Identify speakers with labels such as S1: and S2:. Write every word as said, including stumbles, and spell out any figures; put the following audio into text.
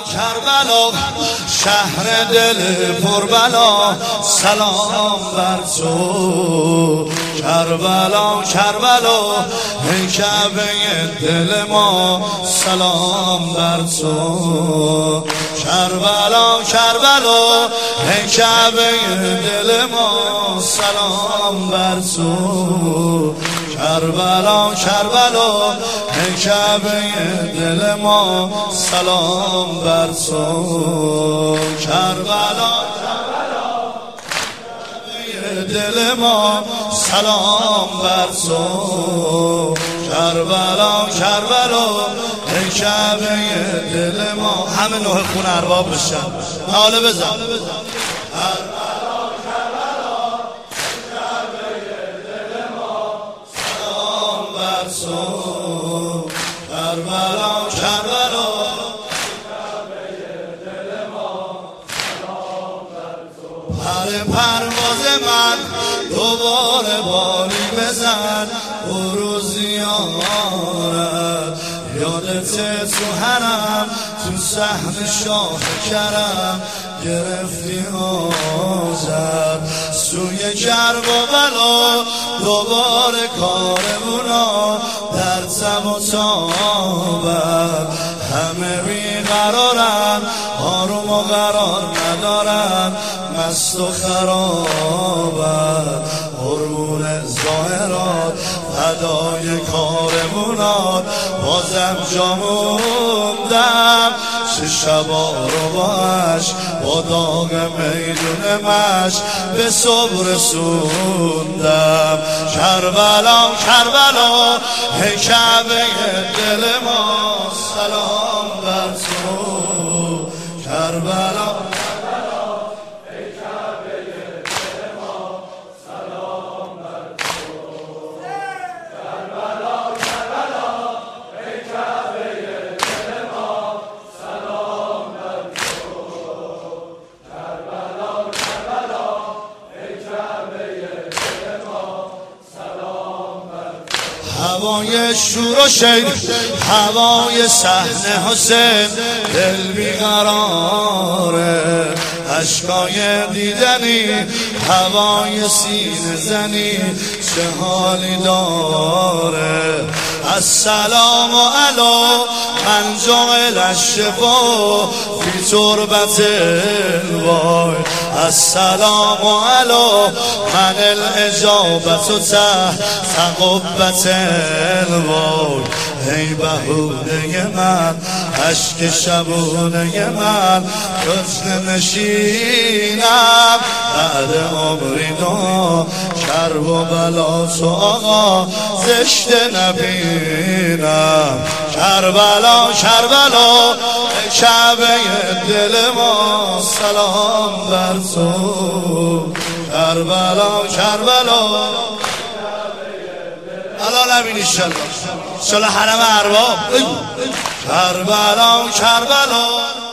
S1: کربلا شهر دل پربلا سلام بر تو کربلا کربلا ای کعبه دل ما سلام بر تو کربلا کربلا ای کعبه دل ما سلام بر تو کربلا کربلا ای کعبه دل ما سلام بر تو کربلا دل ما سلام بر تو کربلا کربلا ای کعبه دل ما. همه نوح خون ارباب بشن حالا بزن کربلا کربلا ای کعبه دل ما سلام بر تو کربلا کربلا پر پرواز من دوباره بالی بزن برو زیارت یادت تو حرم تو صحن شاه کرم گرفتی آزد سوی کرب و بلا دوباره کارمونا در تب و تابت همه بیقرارن آروم و قرار ندارن مست و خرابت هرمون ظاهرات فدای کارمونات بازم جا موندم چه شبا رو باش با داغ میدون مش به صبح رسوندم کربلا کربلا ای کعبه دل ما سلام بر تو کربلا هوای شور و شیر هوای صحنه حسین دل بیقراره اشکای دیدنی هوای سینه زنی چه حالی داره السلام علی من جعل الشفا فی تربت الوای السلام علی من الاجابت تحت قبة الوای ای بهونه من اشک شبونه من گزن نشینم بعد عمری دو کرب و بلا تو آقا زشت نبینم کربلا کربلا کعبه دل ما سلام بر تو کربلا کربلا الا نبین ایشالله ایشالله حرم ارباب کربلا کربلا